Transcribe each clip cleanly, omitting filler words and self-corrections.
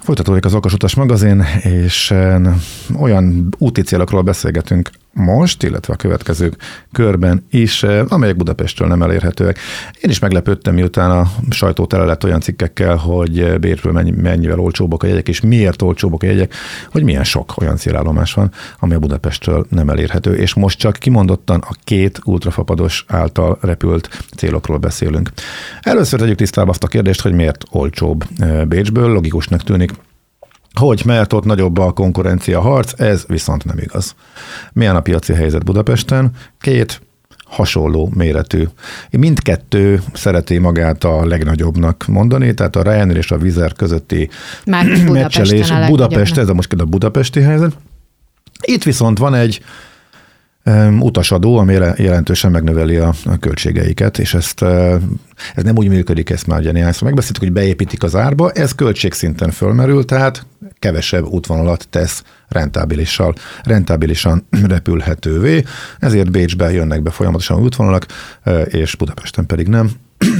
Folytatódik az Okos magazin, és olyan úti célokról beszélgetünk most, illetve a következő körben is, amelyek Budapestről nem elérhetőek. Én is meglepődtem, miután a sajtó tele lett olyan cikkekkel, hogy Bécsből mennyivel olcsóbbak a jegyek, és miért olcsóbbak a jegyek, hogy milyen sok olyan célállomás van, ami a Budapestről nem elérhető. És most csak kimondottan a két ultrafapados által repült célokról beszélünk. Először tegyük tisztába azt a kérdést, hogy miért olcsóbb Bécsből, logikusnak tűnik, hogy mert ott nagyobb a konkurencia harc, ez viszont nem igaz. Milyen a piaci helyzet Budapesten? Két hasonló méretű. Mindkettő szereti magát a legnagyobbnak mondani, tehát a Ryanair és a Wizz Air közötti meccselés. Budapest, ez most a budapesti helyzet. Itt viszont van egy utasadó, ami jelentősen megnöveli a költségeiket, és ez nem úgy működik, ezt már ugye néhányszor megbeszéltük, hogy beépítik az árba, ez költségszinten fölmerül, tehát kevesebb útvonalat tesz rentábilisan repülhetővé, ezért Bécsbe jönnek be folyamatosan útvonalak, és Budapesten pedig nem.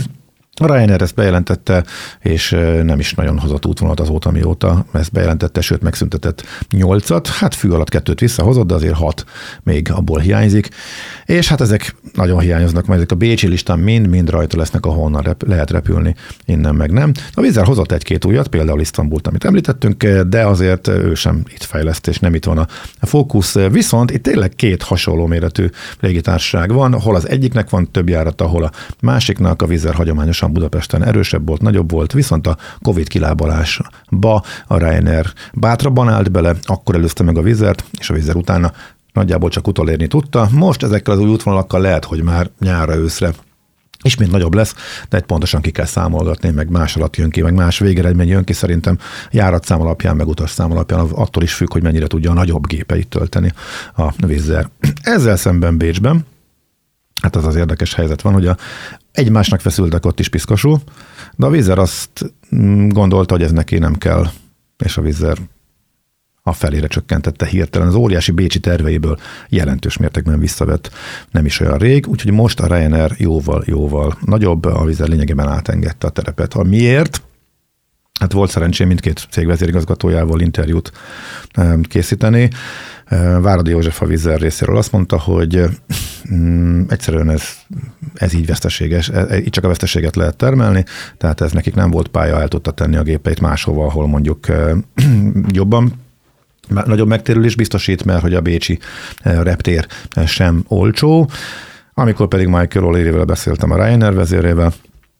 A Ryanair ezt bejelentette, és nem is nagyon hozott útvonalat azóta, mióta ezt bejelentette, sőt megszüntetett 8-at, hát fű alatt 2-t visszahozott, de azért 6 még abból hiányzik, és hát ezek nagyon hiányoznak, mert ezek a bécsi listán mind rajta lesznek, ahonnan lehet repülni, innen meg nem. A Wizz Air hozott 1-2 újat, például Isztambult, amit említettünk, de azért ő sem itt fejleszt, és nem itt van a fókusz. Viszont itt tényleg két hasonló méretű légitársaság van, hol az egyiknek van több járata, hol a másiknak. A Wizz Air hagyományosan Budapesten erősebb volt, nagyobb volt, viszont a Covid kilábalásba a Ryanair bátrabban állt bele, akkor előzte meg a Wizz Air-t, és a Wizz Air utána nagyjából csak utolérni tudta. Most ezekkel az új útvonalakkal lehet, hogy már nyárra, őszre ismét nagyobb lesz, de egy pontosan ki kell számolgatni, meg más alatt jön ki, meg más végeredmény jön ki, szerintem járatszám alapján, meg utasszám alapján, attól is függ, hogy mennyire tudja a nagyobb gépeit tölteni a Wizz Air. Ezzel szemben Bécsben, hát az érdekes helyzet van, hogy egymásnak feszültek ott is piszkosul, de a Wizz Air azt gondolta, hogy ez neki nem kell, és a Wizz Air a felére csökkentette hirtelen. Az óriási bécsi terveiből jelentős mértékben visszavett nem is olyan rég, úgyhogy most a Ryanair jóval nagyobb, a Wizz Air lényegében átengedte a terepet. Miért? Hát volt szerencsém mindkét cég vezérigazgatójával interjút készíteni. Váradi József a Wizz Air részéről azt mondta, hogy egyszerűen ez így veszteséges, így csak a veszteséget lehet termelni, tehát ez nekik nem volt pálya, el tudta tenni a gépeit máshova, ahol mondjuk jobban, nagyobb megtérülés biztosít, mert hogy a bécsi reptér sem olcsó. Amikor pedig Michael O'Learyvel beszéltem, a Ryanair vezérével,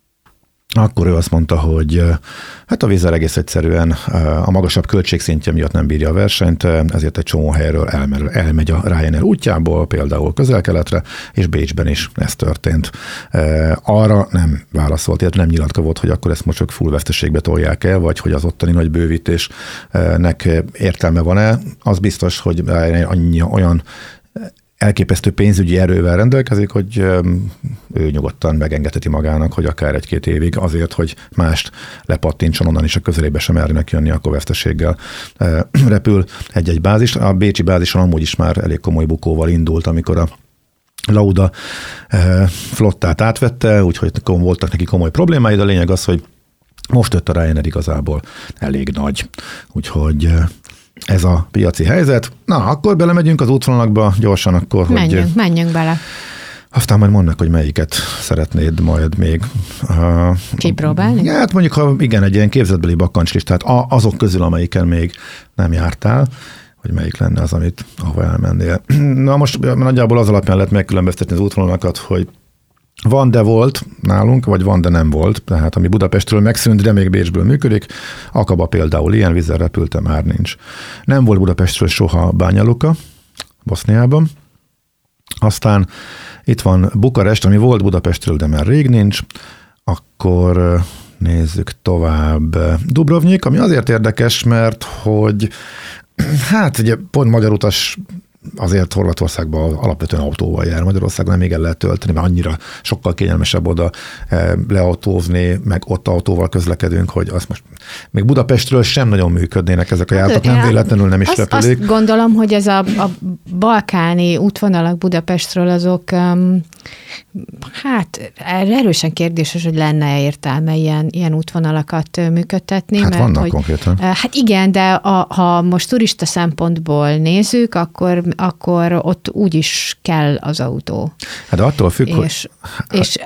akkor ő azt mondta, hogy hát a Wizz Air egész egyszerűen a magasabb költségszintje miatt nem bírja a versenyt, ezért egy csomó helyről elmegy a Ryanair útjából, például Közel-Keletre, és Bécsben is ez történt. Arra nem válaszolt, illetve nem nyilatkozott, hogy akkor ezt most csak full veszteségbe tolják el, vagy hogy az ottani nagy bővítésnek értelme van-e. Az biztos, hogy annyi olyan elképesztő pénzügyi erővel rendelkezik, hogy ő nyugodtan megengedheti magának, hogy akár 1-2 évig azért, hogy mást lepattintson, onnan is a közelébe sem mernek jönni, akkor veszteséggel repül egy-egy bázis. A bécsi bázison amúgy is már elég komoly bukóval indult, amikor a Lauda flottát átvette, úgyhogy voltak neki komoly problémái, de a lényeg az, hogy most jött a Ryanair igazából elég nagy. Úgyhogy ez a piaci helyzet. Na, akkor belemegyünk az útvonalakba gyorsan, akkor, Menjünk bele. Aztán majd mondnak, hogy melyiket szeretnéd majd még kipróbálni? Hát mondjuk, ha igen, egy ilyen képzetbeli bakkantslistát azok közül, amelyiken még nem jártál, hogy melyik lenne az, ahova elmennél. Na most nagyjából az alapján lehet megkülönböztetni az útvonalakat, hogy van, de volt nálunk, vagy van, de nem volt. Tehát ami Budapestről megszűnt, de még Bécsből működik. Akaba például ilyen, Wizz Air repülte, már nincs. Nem volt Budapestről soha Banja Luka, Boszniában. Aztán itt van Bukarest, ami volt Budapestről, de már rég nincs. Akkor nézzük tovább. Dubrovnik, ami azért érdekes, mert hogy hát ugye pont magyar utas azért Horvátországban alapvetően autóval jár, Magyarországon nem még el lehet tölteni, mert annyira sokkal kényelmesebb oda leautózni, meg ott autóval közlekedünk, hogy azt most még Budapestről sem nagyon működnének ezek a járatok, nem véletlenül nem is repülik. Azt gondolom, hogy ez a balkáni útvonalak Budapestről azok, hát erősen kérdéses, hogy lenne értelme ilyen útvonalakat működtetni. Hát mert vannak hogy, konkrétan. Hát igen, de ha most turista szempontból nézzük, akkor ott úgyis kell az autó. Hát attól függ, és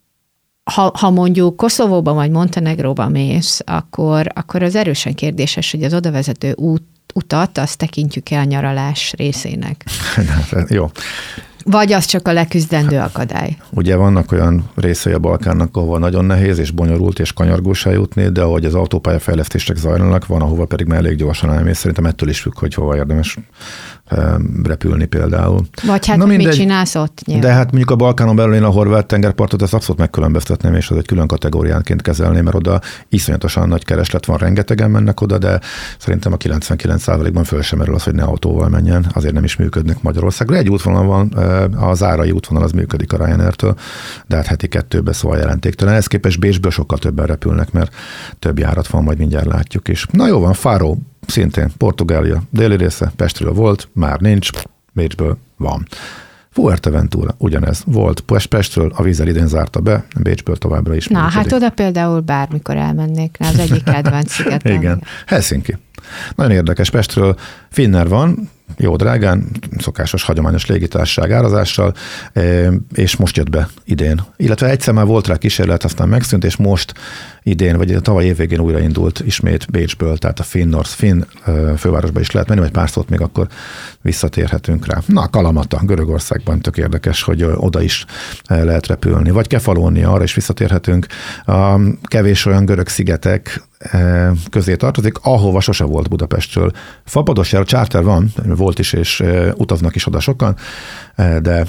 ha mondjuk Koszovóba vagy Montenegróba mész, akkor az erősen kérdéses, hogy az odavezető utat azt tekintjük el a nyaralás részének. Jó. Vagy az csak a leküzdendő akadály. Ugye vannak olyan részei a Balkánnak, ahol nagyon nehéz és bonyolult és kanyargós eljutni, de ahogy az autópályafejlesztések zajlanak, van, ahova pedig már elég gyorsan elmész. Szerintem ettől is függ, hogy hova érdemes repülni például. Vagy hát mit csinálsz ott? Nyilván. De hát mondjuk a Balkánon belül én a horvát tengerpartot ezt abszolút megkülönböztetném, és az egy külön kategóriánként kezelném, mert oda iszonyatosan nagy kereslet van, rengetegen mennek oda, de szerintem a 99%-ban föl sem merül az, hogy ne autóval menjen, azért nem is működnek Magyarországra. Egy útvonal van, a zárai útvonal az működik a Ryanair-től, de hát heti 2-be, szóval jelentéktelen. Ehhez képest Bécsből sokkal többen repülnek, mert több járat van, majd mindjárt látjuk is. Na jó van, Faro, szintén Portugália déli része, Pestről volt, már nincs, Bécsből van. Fuerteventura ugyanez volt, Pestről a vízzel idén zárta be, Bécsből továbbra is. Na, hát oda például bármikor elmennék, az egyik kedvenc szigetem. Igen, Helsinki. Nagyon érdekes, Pestről Finnair van, jó drágán, szokásos, hagyományos légitársaság árazással, és most jött be idén. Illetve egyszer már volt rá kísérlet, aztán megszűnt, és most idén, vagy tavaly évvégén újraindult ismét Bécsből, tehát a Finn fővárosba is lehet menni, vagy pár szót még akkor visszatérhetünk rá. Na, Kalamata, Görögországban tök érdekes, hogy oda is lehet repülni. Vagy Kefalónia, arra is visszatérhetünk. A kevés olyan görög szigetek közé tartozik, ahova sose volt Budapestről. Fapados jár, charter van, volt is, és utaznak is oda sokan, de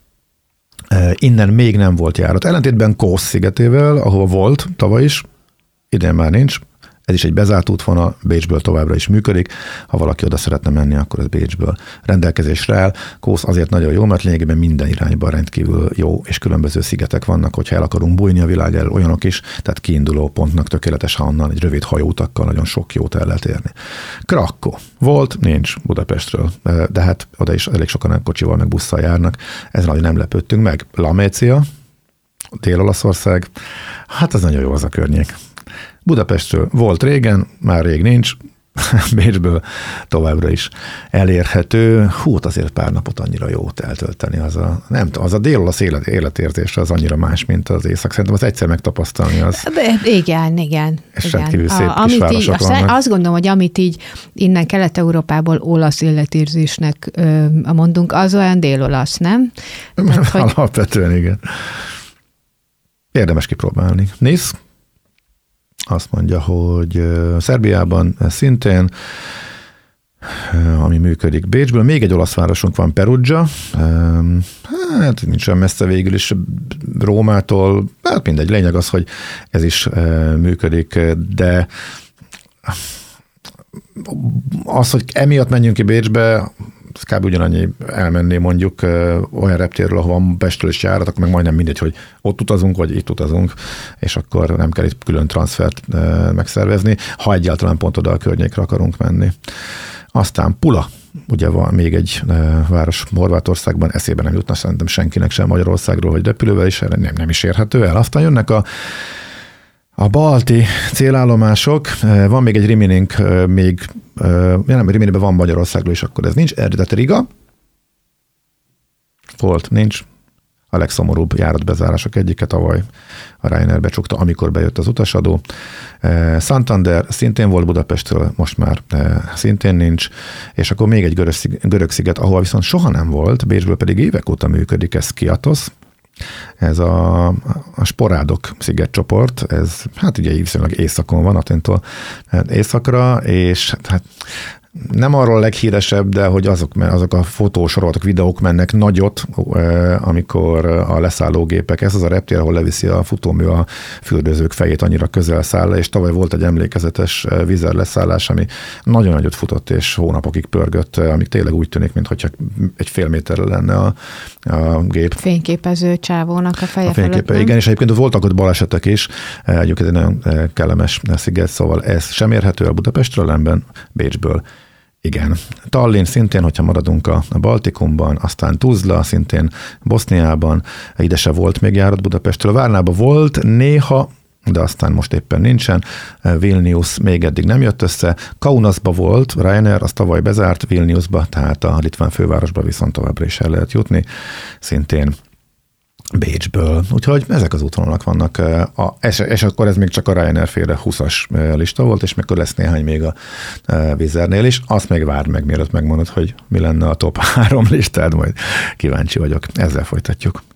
innen még nem volt járat. Ellentétben Kósz szigetével, ahova volt tavaly is, idén már nincs. Ez is egy bezárt útvonal, Bécsből továbbra is működik. Ha valaki oda szeretne menni, akkor ez Bécsből rendelkezésre áll. Kósz azért nagyon jó, mert lényegében minden irányban rendkívül jó, és különböző szigetek vannak, hogyha el akarunk bújni a világ elől, olyanok is, tehát kiinduló pontnak tökéletes, ha onnan egy rövid hajóutakkal nagyon sok jót el lehet érni. Krakkó. Volt, nincs Budapestről, de hát oda is elég sokan kocsival meg busszal járnak. Ezen azért nem lepődtünk meg. Lamécia, Dél-Olaszország, hát az nagyon jó az a környék. Budapestről volt régen, már rég nincs, Bécsből továbbra is elérhető. Hú, azért pár napot annyira jót eltölteni, az a dél-olasz életérzés az annyira más, mint az észak. Szerintem az egyszer megtapasztalni az. Igen. És rendkívül szép kis városok vannak. Azt gondolom, hogy amit így innen Kelet-Európából olasz életérzésnek mondunk, az olyan dél-olasz, nem? Tehát, alapvetően igen. Érdemes kipróbálni. Nice. Azt mondja, hogy Szerbiában szintén, ami működik Bécsből. Még egy olasz városunk van, Perugia. Hát nincs olyan messze végül is Rómától. Hát mindegy, lényeg az, hogy ez is működik, de az, hogy emiatt menjünk ki Bécsbe, ez kb. Ugyanannyi elmenni mondjuk olyan reptérről, ahol van Pestről is járat, akkor meg majdnem mindegy, hogy ott utazunk, vagy itt utazunk, és akkor nem kell itt külön transfert megszervezni, ha egyáltalán pont oda a környékre akarunk menni. Aztán Pula, ugye van még egy város Horvátországban, eszébe nem jutna szerintem senkinek sem Magyarországról, hogy repülővel is nem is érhető el. Aztán jönnek a balti célállomások, van még egy Riminink, Riminiben van Magyarországról is, akkor ez nincs. Eredet Riga, volt, nincs. A legszomorúbb járatbezárások egyike tavaly a Ryanair becsukta, amikor bejött az utasadó. Santander szintén volt Budapestről, most már szintén nincs. És akkor még egy görög sziget, ahol viszont soha nem volt, Bécsből pedig évek óta működik, ez Skiathos. Ez a Sporádok szigetcsoport, ez hát ugye viszonylag északon van, Athéntól északra, és hát nem arról leghíresebb, de hogy azok a fotósorozatok, videók mennek nagyot, amikor a leszállógépek, ez az a reptér, ahol leviszi a futómű a fürdőzők fejét, annyira közel száll le, és tavaly volt egy emlékezetes vízer leszállás, ami nagyon nagyot futott, és hónapokig pörgött, amíg tényleg úgy tűnik, mintha egy fél méterre lenne a gép. Fényképező csávónak a feje fölött, nem? Igen, és egyébként voltak ott balesetek is, egyébként egy nagyon kellemes sziget, szóval ez sem érhető el Budapestről, ellenben Bécsből. Igen. Tallinn szintén, hogyha maradunk a Baltikumban, aztán Tuzla szintén Boszniában, ide se volt még járat Budapestről. Várnában volt néha, de aztán most éppen nincsen. Vilnius még eddig nem jött össze. Kaunasba volt, Ryanair, az tavaly bezárt, Vilniusba, tehát a litván fővárosba viszont továbbra is el lehet jutni. Szintén Bécsből. Úgyhogy ezek az útvonalak vannak, és akkor ez még csak a Ryanair féle 20-as lista volt, és még lesz néhány még a Wizz Airnél is. Azt még várd meg, mielőtt megmondod, hogy mi lenne a top 3 listád, majd kíváncsi vagyok. Ezzel folytatjuk.